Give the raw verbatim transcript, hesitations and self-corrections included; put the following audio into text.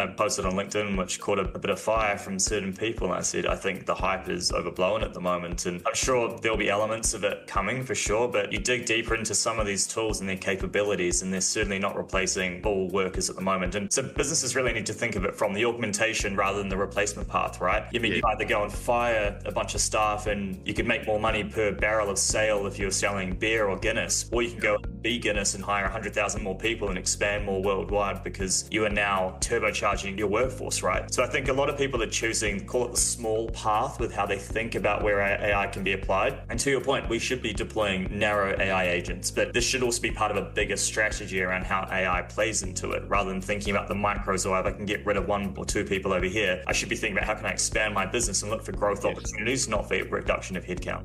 I posted on LinkedIn, which caught a, a bit of fire from certain people. And I said, I think the hype is overblown at the moment. And I'm sure there'll be elements of it coming for sure, but you dig deeper into some of these tools and their capabilities, and they're certainly not replacing all workers at the moment. And so businesses really need to think of it from the augmentation rather than the replacement path, right? You mean Yeah. you either go and fire a bunch of staff and you could make more money per barrel of sale if you're selling beer or Guinness, or you can go and be Guinness and hire one hundred thousand more people and expand more worldwide because you are now turbocharging your workforce, right? So I think a lot of people are choosing, call it the small path with how they think about where A I can be applied. And to your point, we should be deploying narrow A I agents, but this should also be part of a bigger strategy around how A I plays into it, rather than thinking about the micros, or if I can get rid of one or two people over here, I should be thinking about how can I expand my business and look for growth opportunities, not for reduction of headcount.